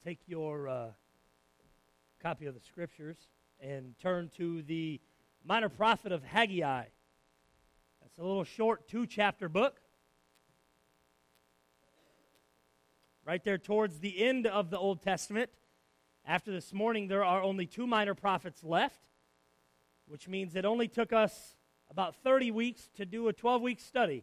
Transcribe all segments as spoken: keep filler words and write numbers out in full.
take your uh, copy of the Scriptures and turn to the minor prophet of Haggai. That's a little short two-chapter book. Right there towards the end of the Old Testament. After this morning, there are only two minor prophets left, which means it only took us about thirty weeks to do a twelve-week study.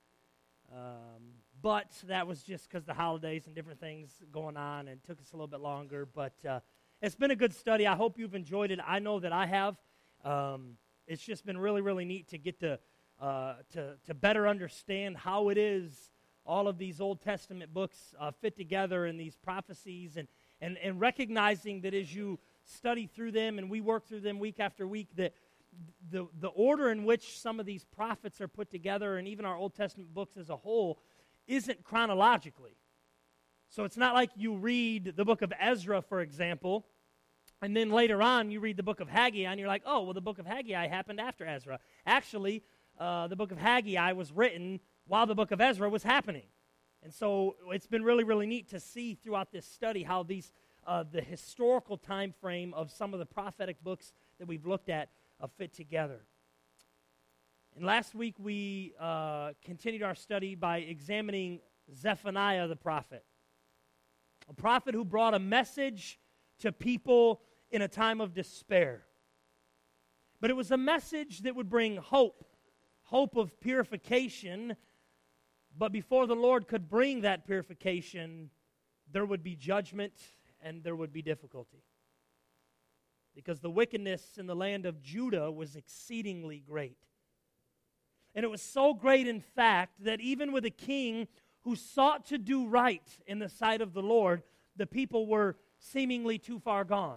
Um, but that was just because the holidays and different things going on, and it took us a little bit longer. But uh, it's been a good study. I hope you've enjoyed it. I know that I have. Um, it's just been really, really neat to get to, uh, to, to better understand how it is all of these Old Testament books uh, fit together and these prophecies, and, and, and recognizing that as you study through them and we work through them week after week, that the, the order in which some of these prophets are put together, and even our Old Testament books as a whole, isn't chronologically. So it's not like you read the book of Ezra, for example, and then later on you read the book of Haggai, and you're like, oh, well, the book of Haggai happened after Ezra. Actually, uh, the book of Haggai was written while the book of Ezra was happening. And so it's been really, really neat to see throughout this study how these uh, the historical time frame of some of the prophetic books that we've looked at uh, fit together. And last week we uh, continued our study by examining Zephaniah the prophet, a prophet who brought a message to people in a time of despair. But it was a message that would bring hope, hope of purification. But before the Lord could bring that purification, there would be judgment and there would be difficulty. Because the wickedness in the land of Judah was exceedingly great. And it was so great, in fact, that even with a king who sought to do right in the sight of the Lord, the people were seemingly too far gone.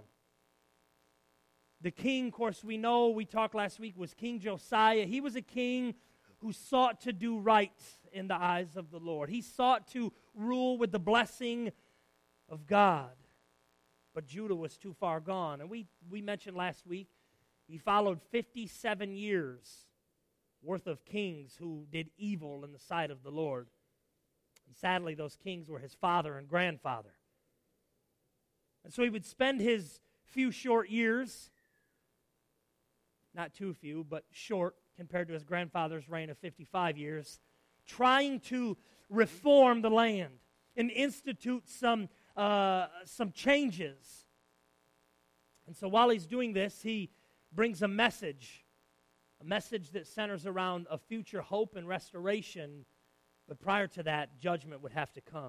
The king, of course, we know, we talked last week, was King Josiah. He was a king who sought to do right in the eyes of the Lord. He sought to rule with the blessing of God. But Judah was too far gone. And we, we mentioned last week, he followed fifty-seven years worth of kings who did evil in the sight of the Lord. And sadly, those kings were his father and grandfather. And so he would spend his few short years, not too few, but short compared to his grandfather's reign of fifty-five years, trying to reform the land and institute some, uh, some changes. And so while he's doing this, he brings a message, a message that centers around a future hope and restoration, but prior to that, judgment would have to come.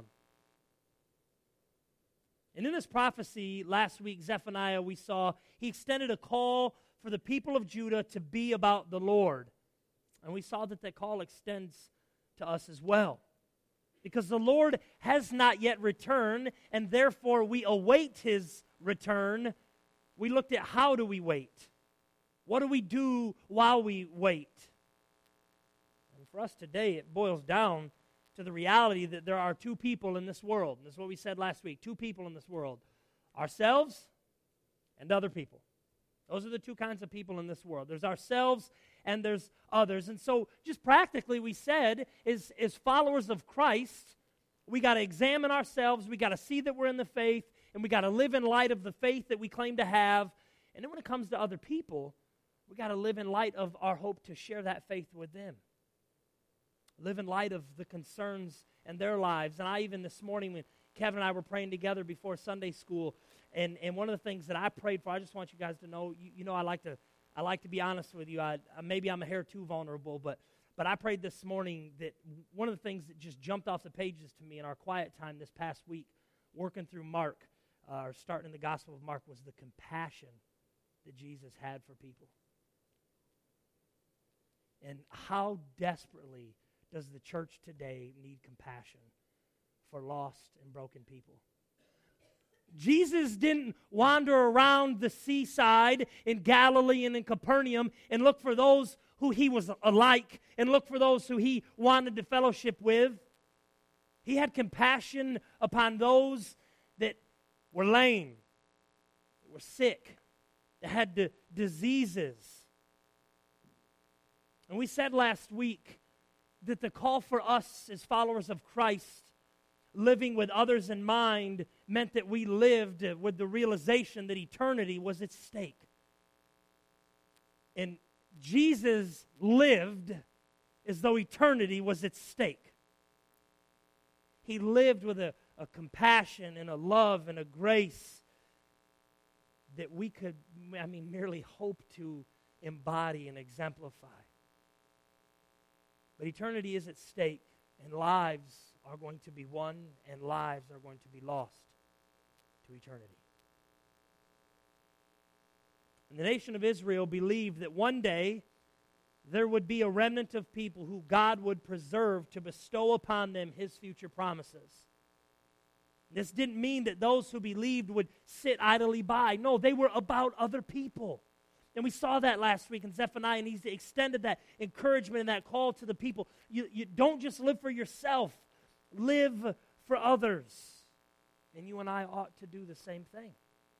And in this prophecy, last week, Zephaniah, we saw, he extended a call for the people of Judah to be about the Lord. And we saw that that call extends to us as well. Because the Lord has not yet returned, and therefore we await his return. We looked at how do we wait? What do we do while we wait? And for us today, it boils down to the reality that there are two people in this world. And this is what we said last week. Two people in this world. Ourselves and other people. Those are the two kinds of people in this world. There's ourselves and there's others. And so just practically we said, is as followers of Christ, we got to examine ourselves, we got to see that we're in the faith, and we got to live in light of the faith that we claim to have. And then when it comes to other people, we got to live in light of our hope to share that faith with them. Live in light of the concerns in their lives. And I even this morning, when Kevin and I were praying together before Sunday school, and, and one of the things that I prayed for, I just want you guys to know, you, you know I like to I like to be honest with you. I, maybe I'm a hair too vulnerable, but but I prayed this morning that one of the things that just jumped off the pages to me in our quiet time this past week, working through Mark, uh, or starting in the Gospel of Mark, was the compassion that Jesus had for people. And how desperately does the church today need compassion for lost and broken people? Jesus didn't wander around the seaside in Galilee and in Capernaum and look for those who he was alike and look for those who he wanted to fellowship with. He had compassion upon those that were lame, that were sick, that had d- diseases. And we said last week that the call for us as followers of Christ living with others in mind meant that we lived with the realization that eternity was at stake. And Jesus lived as though eternity was at stake. He lived with a, a compassion and a love and a grace that we could, I mean, merely hope to embody and exemplify. But eternity is at stake, and lives are going to be won, and lives are going to be lost to eternity. And the nation of Israel believed that one day there would be a remnant of people who God would preserve to bestow upon them His future promises. This didn't mean that those who believed would sit idly by. No, they were about other people. And we saw that last week in Zephaniah, and he's extended that encouragement and that call to the people. You, you don't just live for yourself. Live for others. And you and I ought to do the same thing.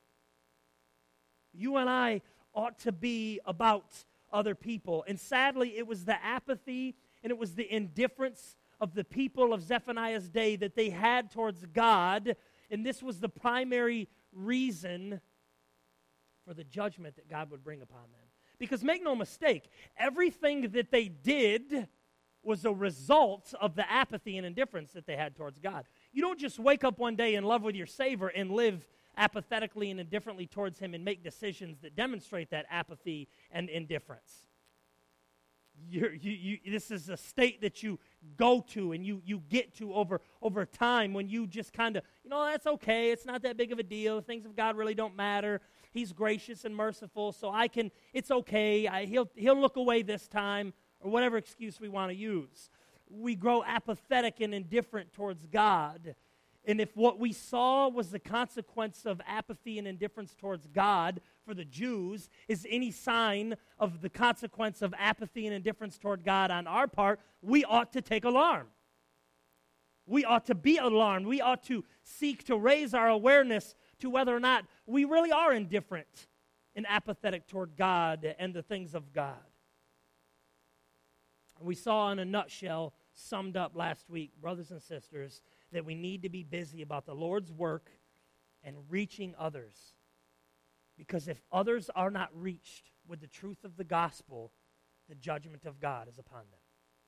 You and I ought to be about other people. And sadly, it was the apathy and it was the indifference of the people of Zephaniah's day that they had towards God. And this was the primary reason for the judgment that God would bring upon them. Because make no mistake, everything that they did was a result of the apathy and indifference that they had towards God. You don't just wake up one day in love with your Savior and live apathetically and indifferently towards Him and make decisions that demonstrate that apathy and indifference. You're, you, you, this is a state that you go to and you, you get to over, over time when you just kind of, you know, that's okay, it's not that big of a deal, things of God really don't matter, He's gracious and merciful, so I can, it's okay, I, he'll, he'll look away this time, or whatever excuse we want to use. We grow apathetic and indifferent towards God. And if what we saw was the consequence of apathy and indifference towards God for the Jews is any sign of the consequence of apathy and indifference toward God on our part, we ought to take alarm. We ought to be alarmed. We ought to seek to raise our awareness to whether or not we really are indifferent and apathetic toward God and the things of God. We saw in a nutshell, summed up last week, brothers and sisters, that we need to be busy about the Lord's work and reaching others. Because if others are not reached with the truth of the gospel, the judgment of God is upon them.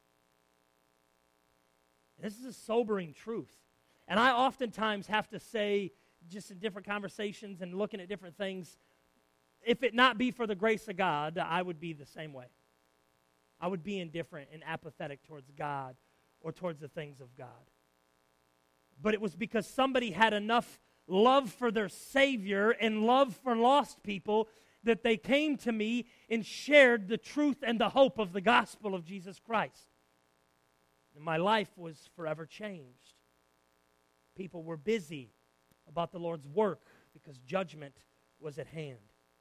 And this is a sobering truth. And I oftentimes have to say, just in different conversations and looking at different things, if it not be for the grace of God, I would be the same way. I would be indifferent and apathetic towards God or towards the things of God. But it was because somebody had enough love for their Savior and love for lost people that they came to me and shared the truth and the hope of the gospel of Jesus Christ. And my life was forever changed. People were busy about the Lord's work because judgment was at hand.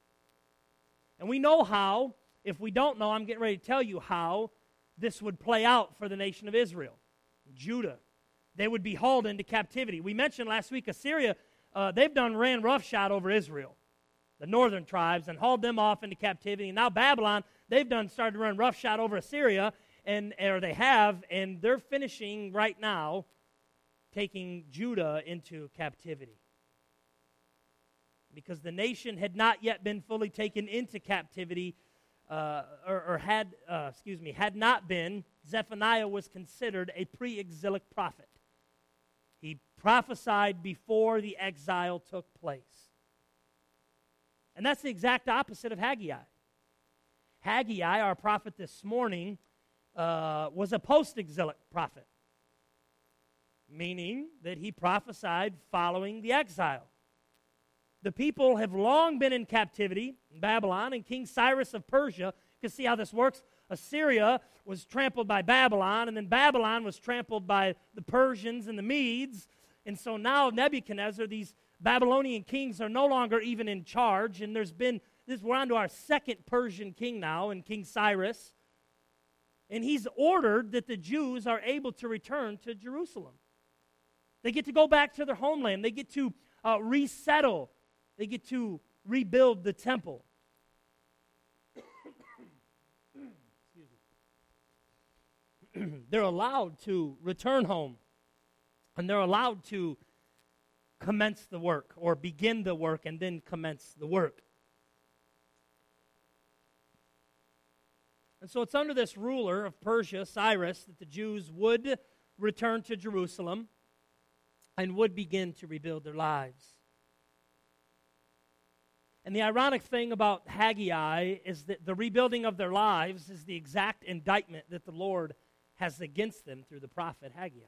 And we know how. If we don't know, I'm getting ready to tell you how this would play out for the nation of Israel. Judah. They would be hauled into captivity. We mentioned last week Assyria, uh, they've done ran roughshod over Israel, the northern tribes, and hauled them off into captivity. And now Babylon, they've done started to run roughshod over Assyria, and or they have, and they're finishing right now taking Judah into captivity. Because the nation had not yet been fully taken into captivity, Uh, or, or had, uh, excuse me, had not been, Zephaniah was considered a pre-exilic prophet. He prophesied before the exile took place. And that's the exact opposite of Haggai. Haggai, our prophet this morning, uh, was a post-exilic prophet, meaning that he prophesied following the exile. The people have long been in captivity in Babylon, and King Cyrus of Persia, you can see how this works. Assyria was trampled by Babylon, and then Babylon was trampled by the Persians and the Medes. And so now Nebuchadnezzar, these Babylonian kings are no longer even in charge, and there's been, this, we're on to our second Persian king now, in King Cyrus. And he's ordered that the Jews are able to return to Jerusalem. They get to go back to their homeland. They get to uh, resettle. They get to rebuild the temple. They're allowed to return home. And they're allowed to commence the work or begin the work and then commence the work. And so it's under this ruler of Persia, Cyrus, that the Jews would return to Jerusalem and would begin to rebuild their lives. And the ironic thing about Haggai is that the rebuilding of their lives is the exact indictment that the Lord has against them through the prophet Haggai.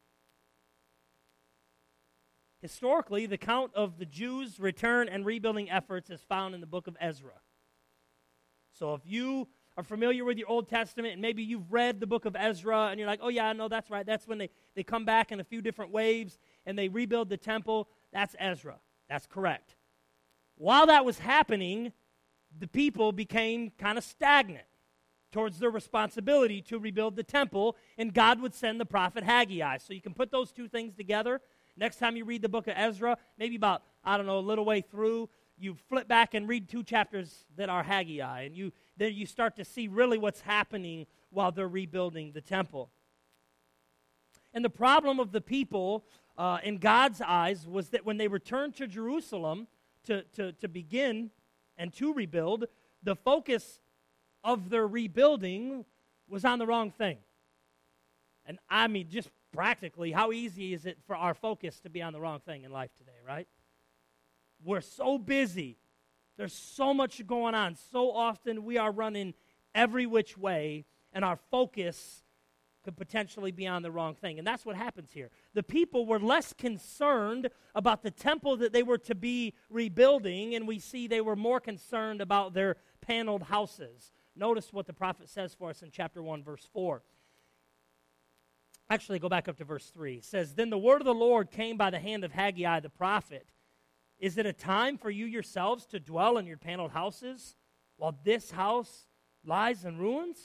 Historically, the count of the Jews' return and rebuilding efforts is found in the book of Ezra. So if you are familiar with your Old Testament and maybe you've read the book of Ezra and you're like, oh yeah, no, that's right. That's when they, they come back in a few different waves and they rebuild the temple. That's Ezra. That's correct. While that was happening, the people became kind of stagnant towards their responsibility to rebuild the temple, and God would send the prophet Haggai. So you can put those two things together. Next time you read the book of Ezra, maybe about, I don't know, a little way through, you flip back and read two chapters that are Haggai, and you then you start to see really what's happening while they're rebuilding the temple. And the problem of the people uh, in God's eyes was that when they returned to Jerusalem to, to, to begin and to rebuild, the focus of their rebuilding was on the wrong thing. And I mean, just practically, how easy is it for our focus to be on the wrong thing in life today, right? We're so busy. There's so much going on. So often we are running every which way, and our focus could potentially be on the wrong thing. And that's what happens here. The people were less concerned about the temple that they were to be rebuilding, and we see they were more concerned about their paneled houses. Notice what the prophet says for us in chapter one, verse four. Actually, go back up to verse three. It says, "Then the word of the Lord came by the hand of Haggai the prophet. Is it a time for you yourselves to dwell in your paneled houses while this house lies in ruins?"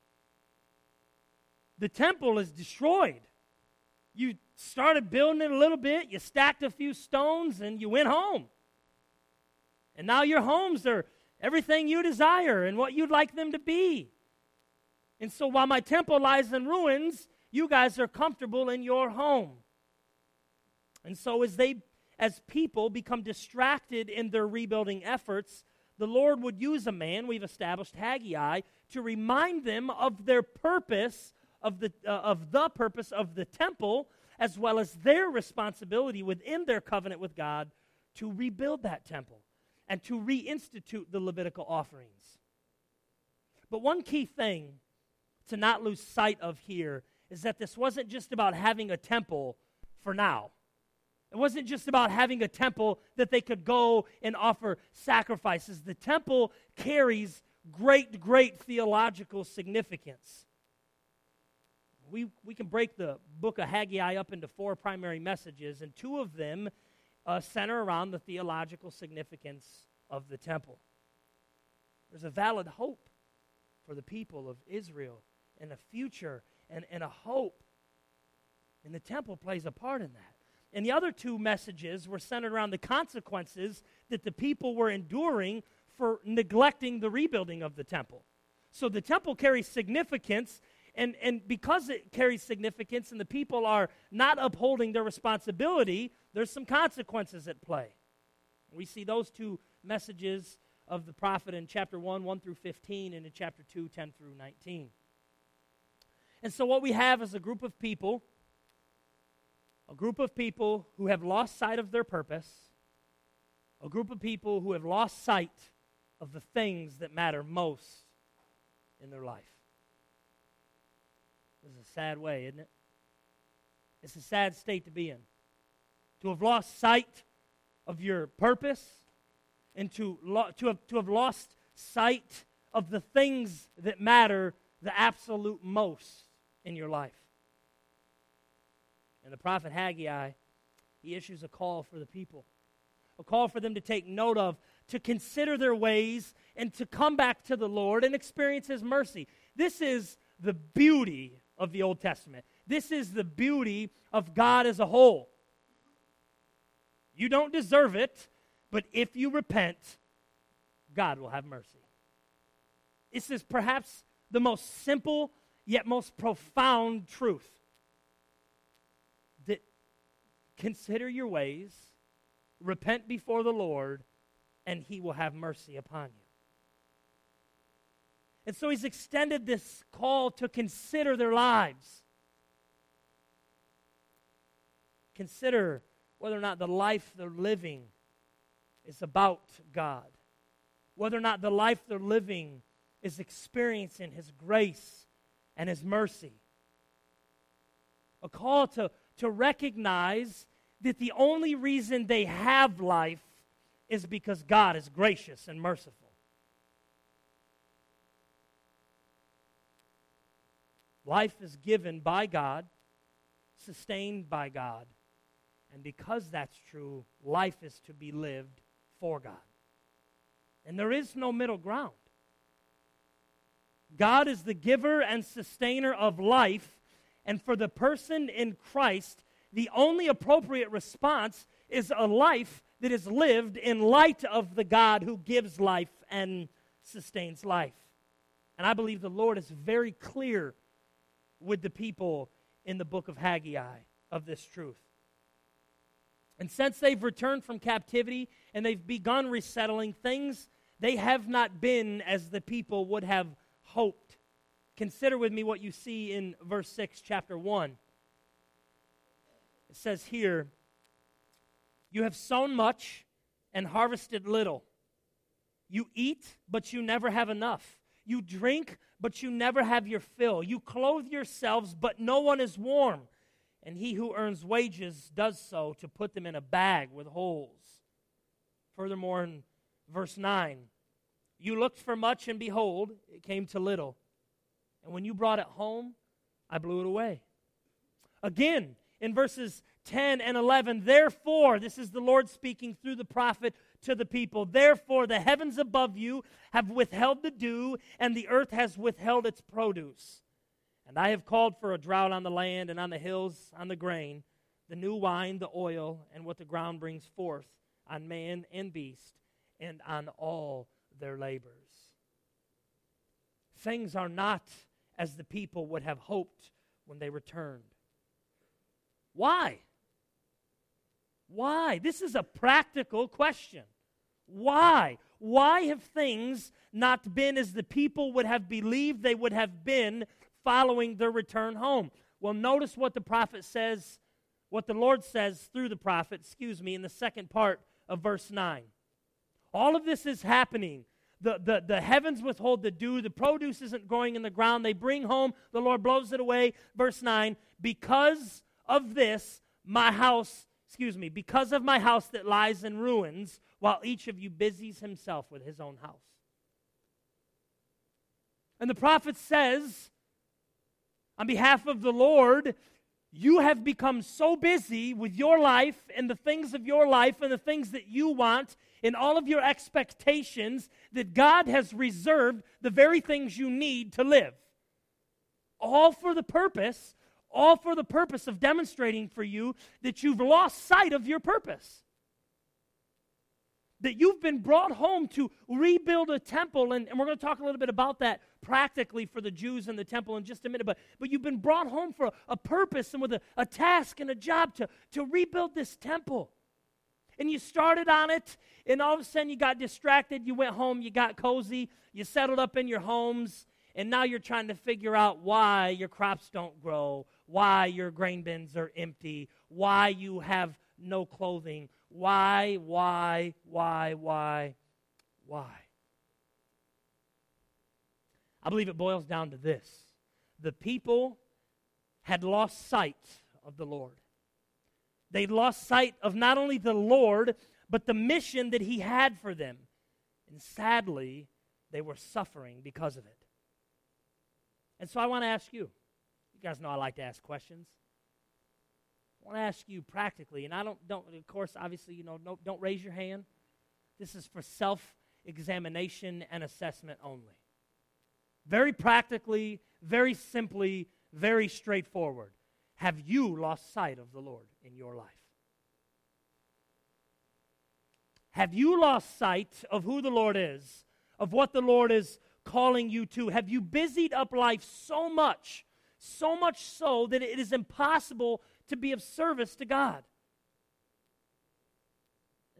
The temple is destroyed. You started building it a little bit, you stacked a few stones, and you went home. And now your homes are everything you desire and what you'd like them to be. And so while my temple lies in ruins, you guys are comfortable in your home. And so as they, as people become distracted in their rebuilding efforts, the Lord would use a man, we've established Haggai, to remind them of their purpose, of the, uh, of the purpose of the temple, as well as their responsibility within their covenant with God to rebuild that temple and to reinstitute the Levitical offerings. But one key thing to not lose sight of here is that this wasn't just about having a temple for now. It wasn't just about having a temple that they could go and offer sacrifices. The temple carries great, great theological significance. We, we can break the book of Haggai up into four primary messages, and two of them uh, center around the theological significance of the temple. There's a valid hope for the people of Israel and a future and, and a hope. And the temple plays a part in that. And the other two messages were centered around the consequences that the people were enduring for neglecting the rebuilding of the temple. So the temple carries significance, and, and because it carries significance and the people are not upholding their responsibility, there's some consequences at play. We see those two messages of the prophet in chapter one, one through fifteen, and in chapter two, ten through nineteen. And so what we have is a group of people, a group of people who have lost sight of their purpose, a group of people who have lost sight of the things that matter most in their life. This is a sad way, isn't it? It's a sad state to be in. To have lost sight of your purpose and to, lo- to, have, to have lost sight of the things that matter the absolute most in your life. And the prophet Haggai, he issues a call for the people, a call for them to take note of, to consider their ways, and to come back to the Lord and experience His mercy. This is the beauty of the Old Testament. This is the beauty of God as a whole. You don't deserve it, but if you repent, God will have mercy. This is perhaps the most simple yet most profound truth. That consider your ways, repent before the Lord, and he will have mercy upon you. And so he's extended this call to consider their lives. Consider whether or not the life they're living is about God. Whether or not the life they're living is experiencing his grace and his mercy. A call to, to recognize that the only reason they have life is because God is gracious and merciful. Life is given by God, sustained by God, and because that's true, life is to be lived for God. And there is no middle ground. God is the giver and sustainer of life, and for the person in Christ, the only appropriate response is a life that is lived in light of the God who gives life and sustains life. And I believe the Lord is very clear with the people in the book of Haggai of this truth. And since they've returned from captivity and they've begun resettling, things they have not been as the people would have hoped. Consider with me what you see in verse six, chapter one. It says here, "You have sown much and harvested little. You eat, but you never have enough. You drink, but you never have your fill. You clothe yourselves, but no one is warm. And he who earns wages does so to put them in a bag with holes." Furthermore, in verse nine, "You looked for much, and behold, it came to little. And when you brought it home, I blew it away." Again, in verses ten and eleven, "Therefore," this is the Lord speaking through the prophet to the people, "Therefore the heavens above you have withheld the dew, and the earth has withheld its produce. And I have called for a drought on the land and on the hills, on the grain, the new wine, the oil, and what the ground brings forth, on man and beast, and on all their labors." Things are not as the people would have hoped when they returned. Why? Why? This is a practical question. Why? Why have things not been as the people would have believed they would have been following their return home? Well, notice what the prophet says, what the Lord says through the prophet, excuse me, in the second part of verse nine. All of this is happening. The, the, the heavens withhold the dew. The produce isn't growing in the ground. They bring home. The Lord blows it away. Verse nine, "Because of this, my house, excuse me, because of my house that lies in ruins, while each of you busies himself with his own house." And the prophet says, on behalf of the Lord, you have become so busy with your life and the things of your life and the things that you want and all of your expectations that God has reserved the very things you need to live. All for the purpose, all for the purpose of demonstrating for you that you've lost sight of your purpose. That you've been brought home to rebuild a temple, and, and we're going to talk a little bit about that practically for the Jews in the temple in just a minute, but, but you've been brought home for a, a purpose and with a, a task and a job to, to rebuild this temple. And you started on it, and all of a sudden you got distracted, you went home, you got cozy, you settled up in your homes, and now you're trying to figure out why your crops don't grow, why your grain bins are empty, why you have no clothing. Why, why, why, why, why? I believe it boils down to this. The people had lost sight of the Lord. They lost sight of not only the Lord, but the mission that he had for them. And sadly, they were suffering because of it. And so I want to ask you. You guys know I like to ask questions. I want to ask you practically, and I don't, don't of course, obviously, you know, no, don't raise your hand. This is for self-examination and assessment only. Very practically, very simply, very straightforward. Have you lost sight of the Lord in your life? Have you lost sight of who the Lord is, of what the Lord is calling you to? Have you busied up life so much, so much so that it is impossible to be of service to God?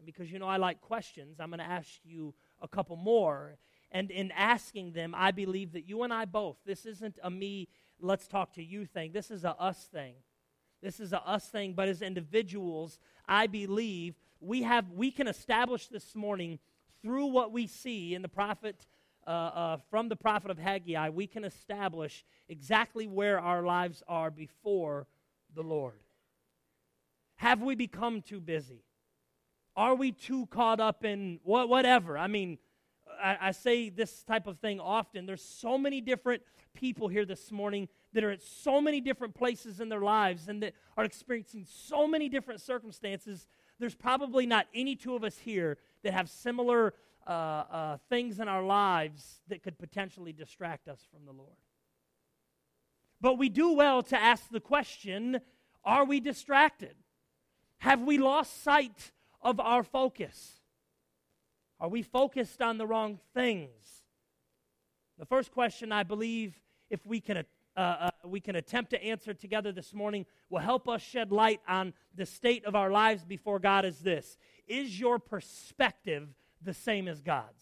because you know I like questions, I'm going to ask you a couple more. And in asking them, I believe that you and I both, this isn't a me, let's talk to you thing. This is a us thing. This is a us thing, but as individuals, I believe we have we can establish this morning through what we see in the prophet, uh, uh, from the prophet of Haggai, we can establish exactly where our lives are before the Lord. Have we become too busy? Are we too caught up in what, whatever? I mean, I, I say this type of thing often. There's so many different people here this morning that are at so many different places in their lives and that are experiencing so many different circumstances. There's probably not any two of us here that have similar uh, uh, things in our lives that could potentially distract us from the Lord. But we do well to ask the question, are we distracted? Have we lost sight of our focus? Are we focused on the wrong things? The first question, I believe, if we can, uh, uh, we can attempt to answer together this morning, will help us shed light on the state of our lives before God is this. Is your perspective the same as God's?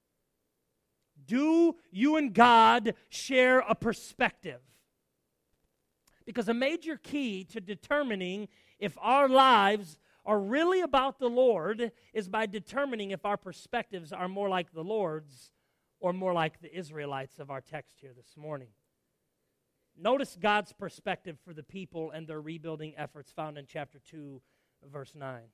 Do you and God share a perspective? Because a major key to determining if our lives are really about the Lord is by determining if our perspectives are more like the Lord's or more like the Israelites of our text here this morning. Notice God's perspective for the people and their rebuilding efforts found in chapter two, verse nine.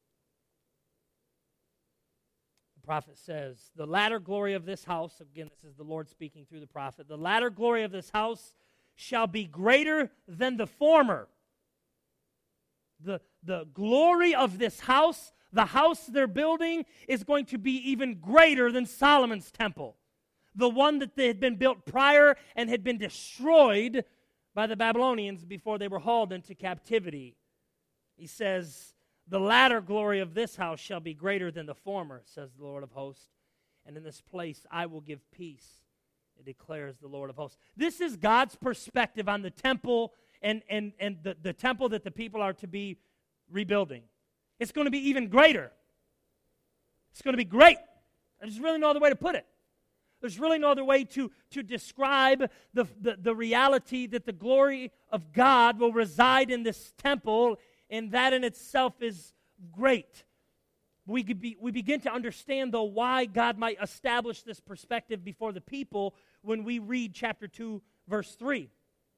The prophet says, the latter glory of this house, again, this is the Lord speaking through the prophet, the latter glory of this house shall be greater than the former. The, the glory of this house, the house they're building, is going to be even greater than Solomon's temple, the one that they had been built prior and had been destroyed by the Babylonians before they were hauled into captivity. He says, the latter glory of this house shall be greater than the former, says the Lord of hosts, and in this place I will give peace, it declares the Lord of hosts. This is God's perspective on the temple and, and, and the, the temple that the people are to be rebuilding. It's going to be even greater. It's going to be great. There's really no other way to put it. There's really no other way to, to describe the, the, the reality that the glory of God will reside in this temple, and that in itself is great. We, could be, we begin to understand, though, why God might establish this perspective before the people when we read chapter two, verse three.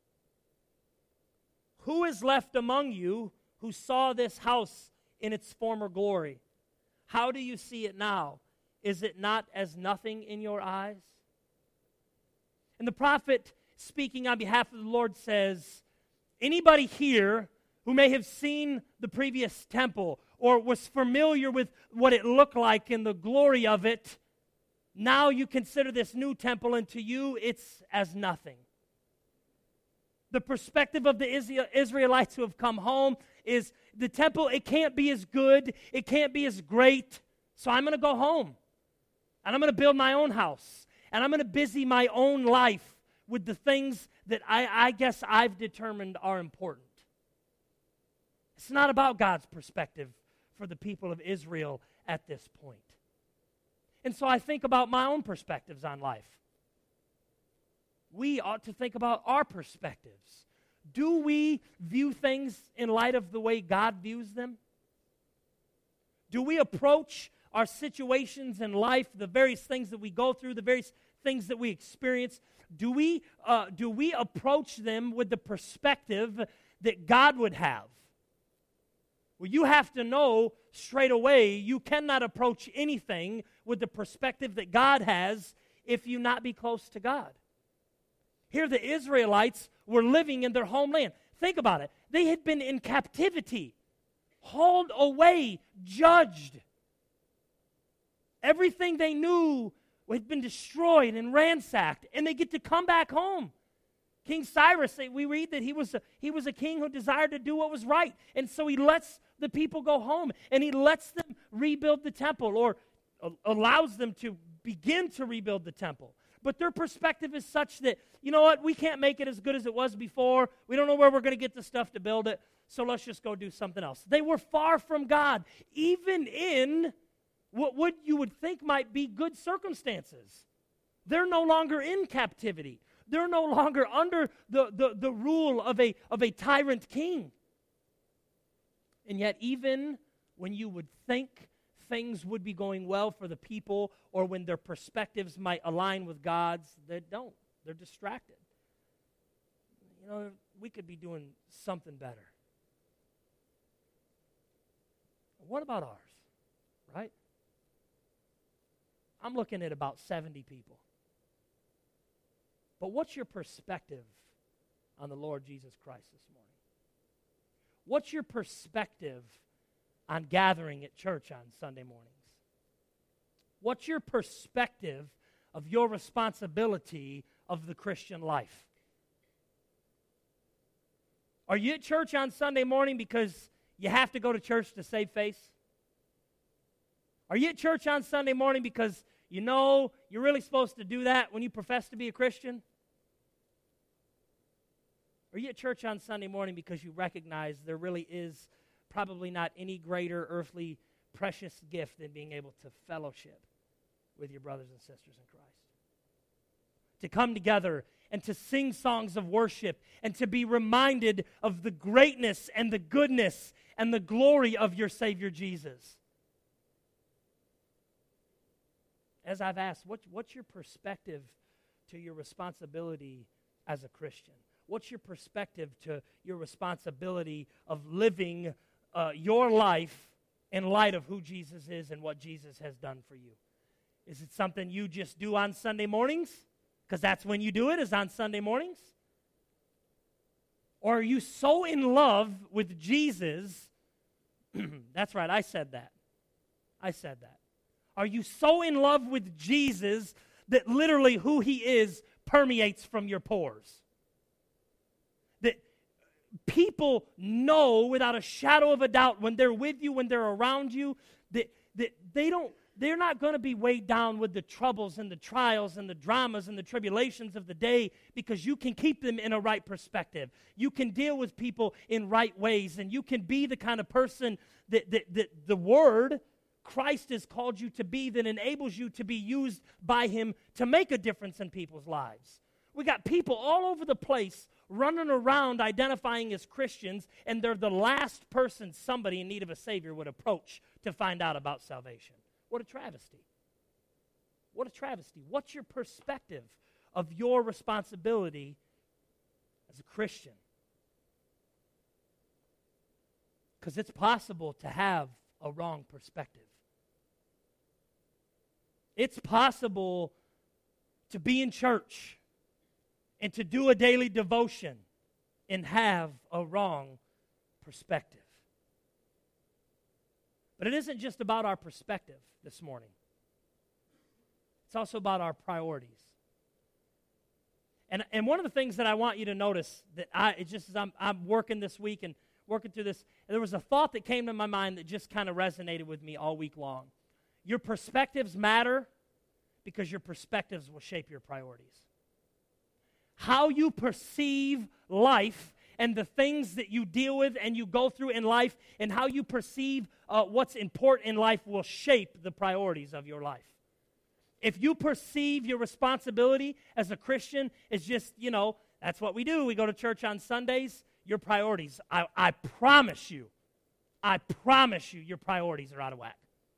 Who is left among you who saw this house in its former glory? How do you see it now? Is it not as nothing in your eyes? And the prophet, speaking on behalf of the Lord, says, anybody here who may have seen the previous temple or was familiar with what it looked like and the glory of it, now you consider this new temple, and to you it's as nothing. The perspective of the Israelites who have come home is the temple, it can't be as good, it can't be as great, so I'm going to go home. And I'm going to build my own house. And I'm going to busy my own life with the things that I, I guess I've determined are important. It's not about God's perspective for the people of Israel at this point. And so I think about my own perspectives on life. We ought to think about our perspectives. Do we view things in light of the way God views them? Do we approach our situations in life, the various things that we go through, the various things that we experience, do we, uh, do we approach them with the perspective that God would have? Well, you have to know straight away you cannot approach anything with the perspective that God has if you not be close to God. Here the Israelites were living in their homeland. Think about it. They had been in captivity, hauled away, judged. Everything they knew had been destroyed and ransacked, and they get to come back home. King Cyrus, we read that he was a, he was a king who desired to do what was right, and so he lets the people go home, and he lets them rebuild the temple, or uh, allows them to begin to rebuild the temple. But their perspective is such that, you know what, we can't make it as good as it was before. We don't know where we're going to get the stuff to build it, so let's just go do something else. They were far from God, even in what would you would think might be good circumstances. They're no longer in captivity. They're no longer under the, the, the rule of a, of a tyrant king. And yet, even when you would think things would be going well for the people, or when their perspectives might align with God's, they don't. They're distracted. You know, we could be doing something better. What about ours, right? I'm looking at about seventy people. But what's your perspective on the Lord Jesus Christ this morning? What's your perspective on gathering at church on Sunday mornings? What's your perspective of your responsibility of the Christian life? Are you at church on Sunday morning because you have to go to church to save face? Are you at church on Sunday morning because you know you're really supposed to do that when you profess to be a Christian? Are you at church on Sunday morning because you recognize there really is probably not any greater earthly precious gift than being able to fellowship with your brothers and sisters in Christ? To come together and to sing songs of worship and to be reminded of the greatness and the goodness and the glory of your Savior Jesus. As I've asked, what, what's your perspective to your responsibility as a Christian? What's your perspective to your responsibility of living uh, your life in light of who Jesus is and what Jesus has done for you? Is it something you just do on Sunday mornings? Because that's when you do it, is on Sunday mornings? Or are you so in love with Jesus? That's right, I said that. I said that. Are you so in love with Jesus that literally who he is permeates from your pores? That people know without a shadow of a doubt when they're with you, when they're around you, that, that they don't, they're not going to be weighed down with the troubles and the trials and the dramas and the tribulations of the day, because you can keep them in a right perspective. You can deal with people in right ways, and you can be the kind of person that, that, that the Word, Christ has called you to be, that enables you to be used by him to make a difference in people's lives. We got people all over the place running around identifying as Christians, and they're the last person somebody in need of a Savior would approach to find out about salvation. What a travesty. What a travesty. What's your perspective of your responsibility as a Christian? Because it's possible to have a wrong perspective. It's possible to be in church and to do a daily devotion and have a wrong perspective. But it isn't just about our perspective this morning. It's also about our priorities. And, and one of the things that I want you to notice, that I, it's just as I'm, I'm working this week and working through this, there was a thought that came to my mind that just kind of resonated with me all week long. Your perspectives matter because your perspectives will shape your priorities. How you perceive life and the things that you deal with and you go through in life, and how you perceive uh, what's important in life will shape the priorities of your life. If you perceive your responsibility as a Christian as just, you know, that's what we do, we go to church on Sundays, your priorities, I, I promise you, I promise you, your priorities are out of whack.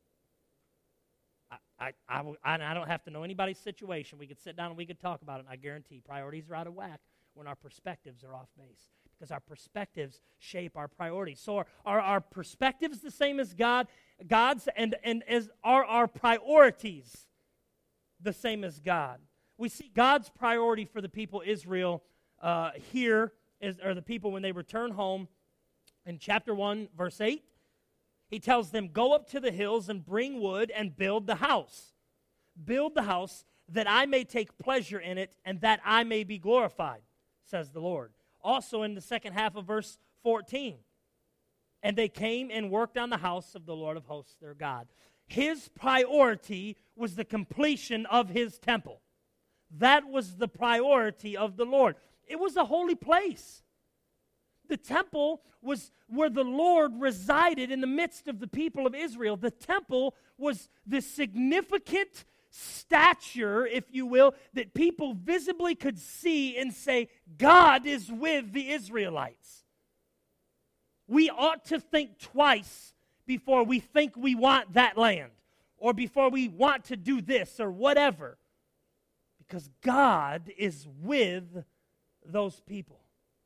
I, I, I, I don't have to know anybody's situation. We could sit down and we could talk about it, and I guarantee priorities are out of whack when our perspectives are off base, because our perspectives shape our priorities. So are, are our perspectives the same as God, God's, and, and as are our priorities the same as God? We see God's priority for the people Israel uh, here, is, or the people when they return home in chapter one, verse eight. He tells them, go up to the hills and bring wood and build the house. Build the house that I may take pleasure in it and that I may be glorified, says the Lord. Also in the second half of verse fourteen, and they came and worked on the house of the Lord of hosts, their God. His priority was the completion of his temple. That was the priority of the Lord. It was a holy place. The temple was where the Lord resided in the midst of the people of Israel. The temple was the significant stature, if you will, that people visibly could see and say, God is with the Israelites. We ought to think twice before we think we want that land, or before we want to do this or whatever, because God is with those people.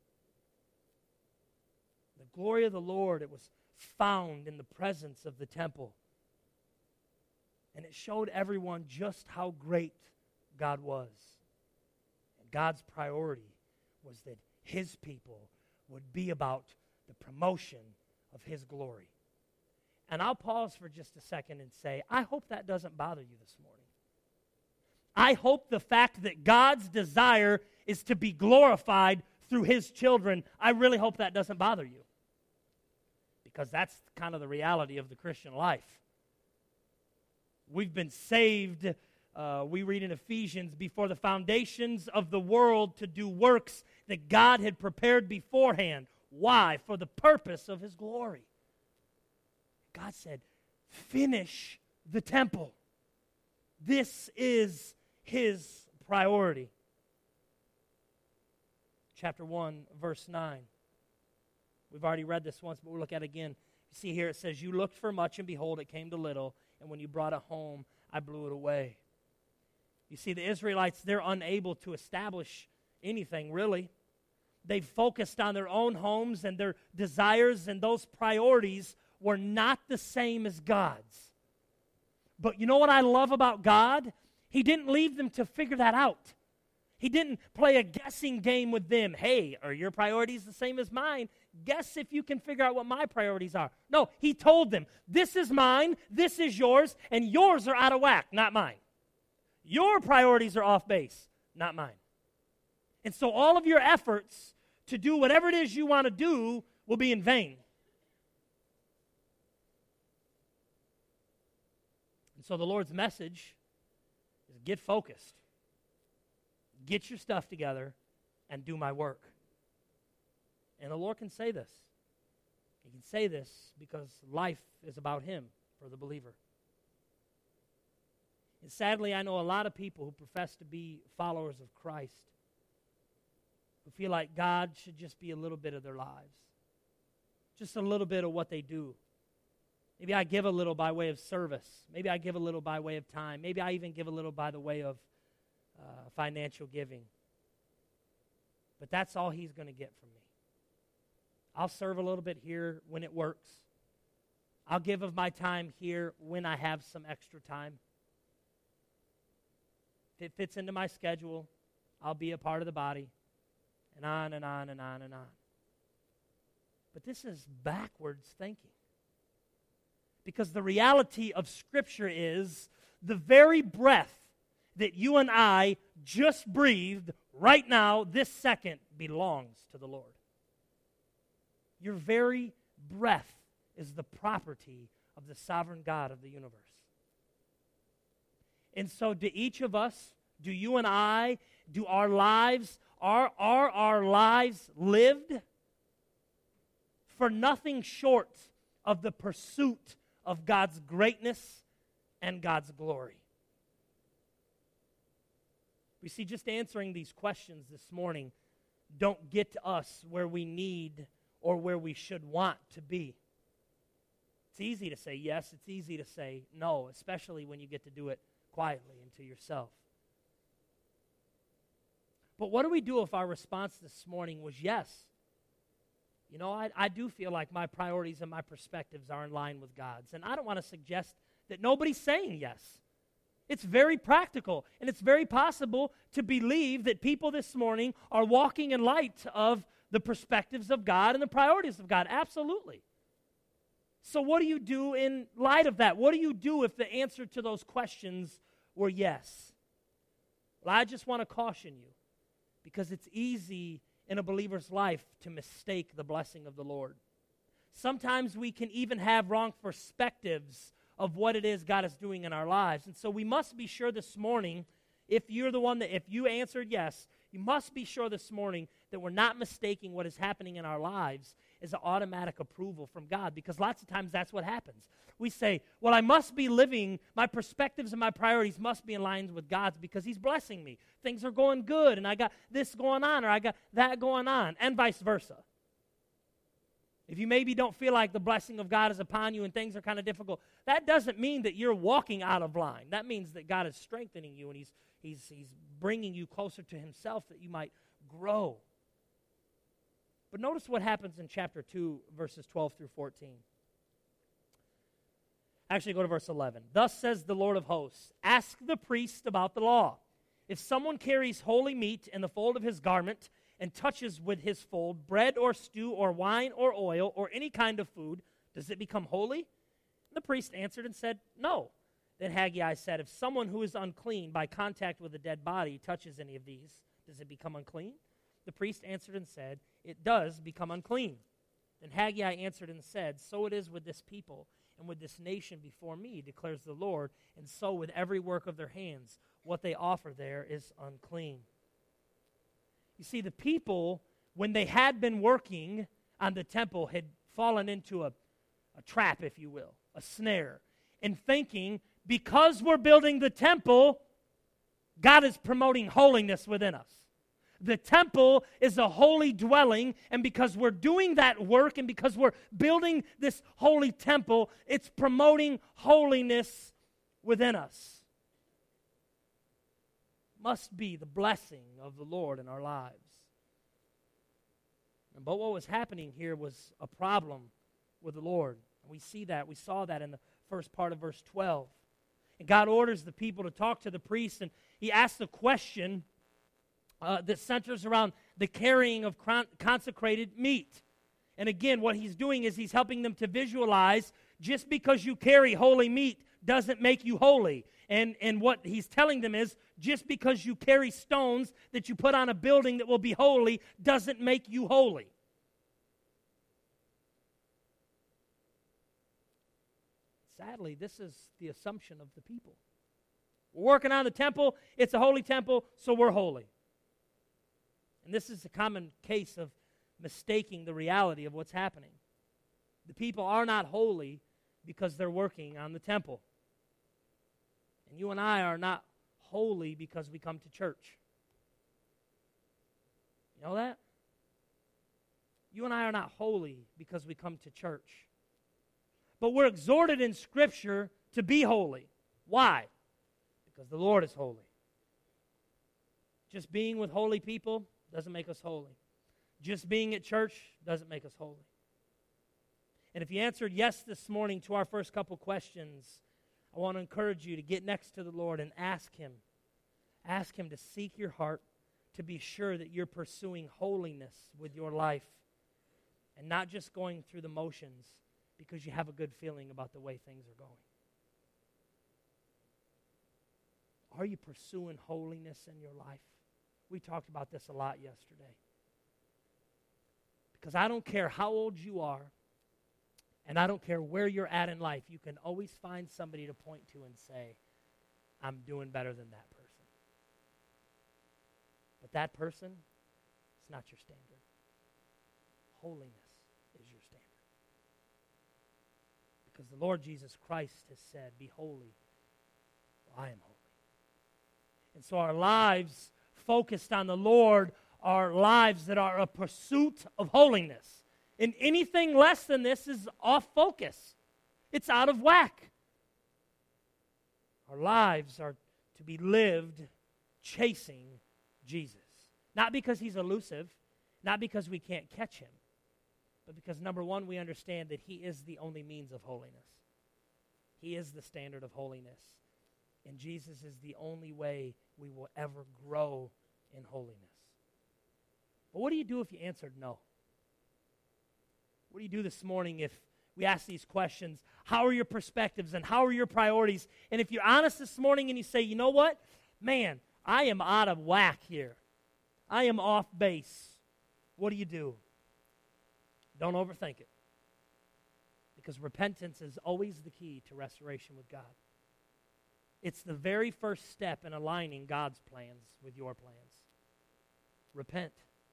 The glory of the Lord, it was found in the presence of the temple. And it showed everyone just how great God was. And God's priority was that his people would be about the promotion of his glory. And I'll pause for just a second and say, I hope that doesn't bother you this morning. I hope the fact that God's desire is to be glorified through his children, I really hope that doesn't bother you. Because that's kind of the reality of the Christian life. We've been saved, uh, we read in Ephesians, before the foundations of the world to do works that God had prepared beforehand. Why? For the purpose of his glory. God said, finish the temple. This is his priority. Chapter one, verse nine. We've already read this once, but we'll look at it again. You see here it says, you looked for much, and behold, it came to little, and when you brought it home, I blew it away. You see, the Israelites, they're unable to establish anything, really. They've focused on their own homes, and their desires and those priorities were not the same as God's. But you know what I love about God? He didn't leave them to figure that out. He didn't play a guessing game with them. Hey, are your priorities the same as mine? Guess if you can figure out what my priorities are. No, he told them, this is mine, this is yours, and yours are out of whack, not mine. Your priorities are off base, not mine. And so all of your efforts to do whatever it is you want to do will be in vain. And so the Lord's message is get focused. Get your stuff together and do my work. And the Lord can say this. He can say this because life is about him for the believer. And sadly, I know a lot of people who profess to be followers of Christ who feel like God should just be a little bit of their lives. Just a little bit of what they do. Maybe I give a little by way of service. Maybe I give a little by way of time. Maybe I even give a little by the way of uh, financial giving. But that's all he's going to get from me. I'll serve a little bit here when it works. I'll give of my time here when I have some extra time. If it fits into my schedule, I'll be a part of the body. And on and on and on and on. But this is backwards thinking. Because the reality of Scripture is the very breath that you and I just breathed right now, this second, belongs to the Lord. Your very breath is the property of the sovereign God of the universe. And so to each of us, do you and I, do our lives, are, are our lives lived for nothing short of the pursuit of God's greatness and God's glory? We see just answering these questions this morning don't get us where we need or where we should want to be. It's easy to say yes. It's easy to say no, especially when you get to do it quietly and to yourself. But what do we do if our response this morning was yes? You know, I, I do feel like my priorities and my perspectives are in line with God's. And I don't want to suggest that nobody's saying yes. It's very practical, and it's very possible to believe that people this morning are walking in light of the perspectives of God and the priorities of God. Absolutely. So what do you do in light of that? What do you do if the answer to those questions were yes? Well, I just want to caution you, because it's easy in a believer's life to mistake the blessing of the Lord. Sometimes we can even have wrong perspectives of what it is God is doing in our lives. And so we must be sure this morning, if you're the one that, if you answered yes, You must be sure this morning that we're not mistaking what is happening in our lives as an automatic approval from God, because lots of times that's what happens. We say, well, I must be living, my perspectives and my priorities must be in line with God's because he's blessing me. Things are going good, and I got this going on, or I got that going on, and vice versa. If you maybe don't feel like the blessing of God is upon you and things are kind of difficult, that doesn't mean that you're walking out of line. That means that God is strengthening you, and he's, he's, he's bringing you closer to himself that you might grow. But notice what happens in chapter two, verses twelve through fourteen. Actually, go to verse eleven. Thus says the Lord of hosts, ask the priest about the law. If someone carries holy meat in the fold of his garment and touches with his fold bread or stew or wine or oil or any kind of food, does it become holy? And the priest answered and said, no. Then Haggai said, if someone who is unclean by contact with a dead body touches any of these, does it become unclean? The priest answered and said, it does become unclean. Then Haggai answered and said, so it is with this people and with this nation before me, declares the Lord, and so with every work of their hands, what they offer there is unclean. You see, the people, when they had been working on the temple, had fallen into a, a trap, if you will, a snare, in thinking, because we're building the temple, God is promoting holiness within us. The temple is a holy dwelling, and because we're doing that work and because we're building this holy temple, it's promoting holiness within us. Must be the blessing of the Lord in our lives. But what was happening here was a problem with the Lord. We see that. We saw that in the first part of verse twelve. And God orders the people to talk to the priest, and he asks a question uh, that centers around the carrying of con- consecrated meat. And again, what he's doing is he's helping them to visualize just because you carry holy meat doesn't make you holy. And, and what he's telling them is, just because you carry stones that you put on a building that will be holy doesn't make you holy. Sadly, this is the assumption of the people. We're working on the temple, it's a holy temple, so we're holy. And this is a common case of mistaking the reality of what's happening. The people are not holy because they're working on the temple. And you and I are not holy because we come to church. You know that? You and I are not holy because we come to church. But we're exhorted in Scripture to be holy. Why? Because the Lord is holy. Just being with holy people doesn't make us holy. Just being at church doesn't make us holy. And if you answered yes this morning to our first couple questions, I want to encourage you to get next to the Lord and ask Him. Ask Him to seek your heart, to be sure that you're pursuing holiness with your life and not just going through the motions because you have a good feeling about the way things are going. Are you pursuing holiness in your life? We talked about this a lot yesterday. Because I don't care how old you are, and I don't care where you're at in life, you can always find somebody to point to and say, I'm doing better than that person. But that person is not your standard. Holiness is your standard. Because the Lord Jesus Christ has said, be holy, for I am holy. And so our lives focused on the Lord are lives that are a pursuit of holiness. And anything less than this is off focus. It's out of whack. Our lives are to be lived chasing Jesus. Not because He's elusive, not because we can't catch Him, but because, number one, we understand that He is the only means of holiness. He is the standard of holiness. And Jesus is the only way we will ever grow in holiness. But what do you do if you answered no? What do you do this morning if we ask these questions? How are your perspectives and how are your priorities? And if you're honest this morning and you say, you know what? Man, I am out of whack here. I am off base. What do you do? Don't overthink it. Because repentance is always the key to restoration with God. It's the very first step in aligning God's plans with your plans. repent.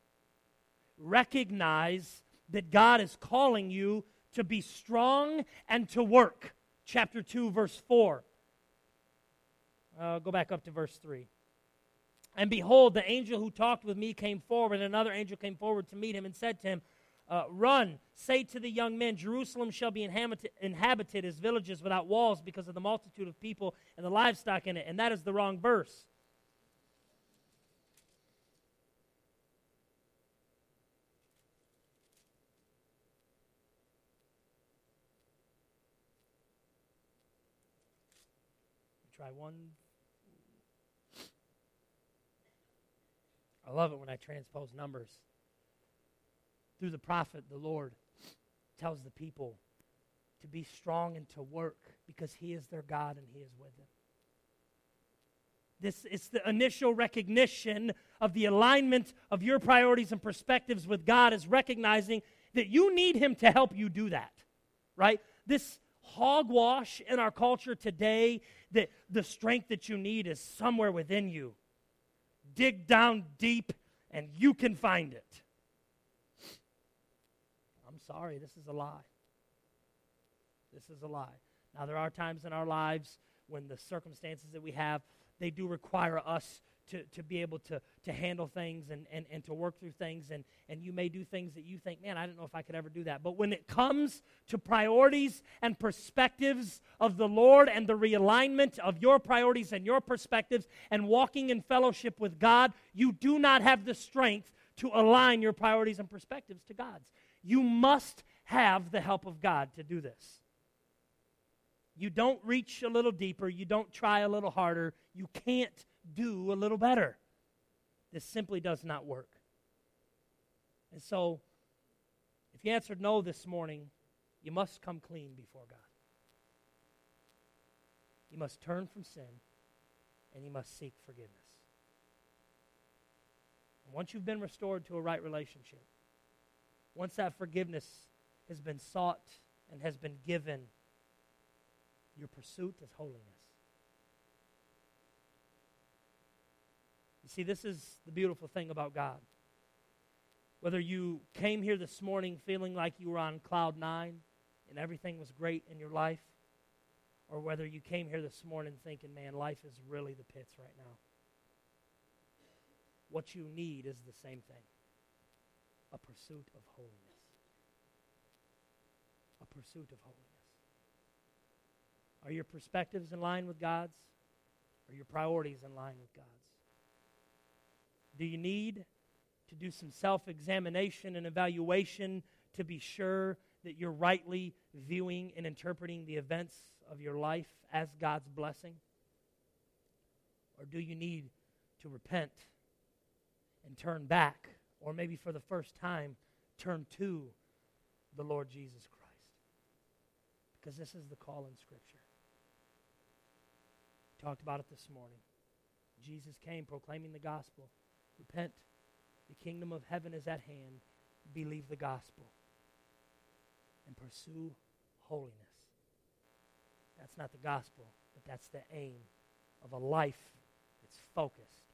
Recognize that God is calling you to be strong and to work. Chapter two, verse four. Uh, go back up to verse three. And behold, the angel who talked with me came forward, and another angel came forward to meet him and said to him, uh, Run, say to the young men, Jerusalem shall be inhabited, inhabited as villages without walls because of the multitude of people and the livestock in it. And that is the wrong verse. Try one. I love it when I transpose numbers. Through the prophet, the Lord tells the people to be strong and to work because He is their God and He is with them. This is the initial recognition of the alignment of your priorities and perspectives with God, is recognizing that you need Him to help you do that, right? This hogwash in our culture today, that the strength that you need is somewhere within you. Dig down deep and you can find it. I'm sorry, this is a lie. This is a lie. Now, there are times in our lives when the circumstances that we have, they do require us to, to be able to, to handle things and, and, and to work through things, and, and you may do things that you think, man, I don't know if I could ever do that. But when it comes to priorities and perspectives of the Lord and the realignment of your priorities and your perspectives and walking in fellowship with God, you do not have the strength to align your priorities and perspectives to God's. You must have the help of God to do this. You don't reach a little deeper. You don't try a little harder. You can't do a little better. This simply does not work. And so, if you answered no this morning, you must come clean before God. You must turn from sin, and you must seek forgiveness. And once you've been restored to a right relationship, once that forgiveness has been sought and has been given, your pursuit is holiness. You see, this is the beautiful thing about God. Whether you came here this morning feeling like you were on cloud nine and everything was great in your life, or whether you came here this morning thinking, man, life is really the pits right now, what you need is the same thing: a pursuit of holiness. A pursuit of holiness. Are your perspectives in line with God's? Are your priorities in line with God's? Do you need to do some self-examination and evaluation to be sure that you're rightly viewing and interpreting the events of your life as God's blessing? Or do you need to repent and turn back, or maybe for the first time, turn to the Lord Jesus Christ? Because this is the call in Scripture. We talked about it this morning. Jesus came proclaiming the gospel. Repent. The kingdom of heaven is at hand. Believe the gospel. And pursue holiness. That's not the gospel, but that's the aim of a life that's focused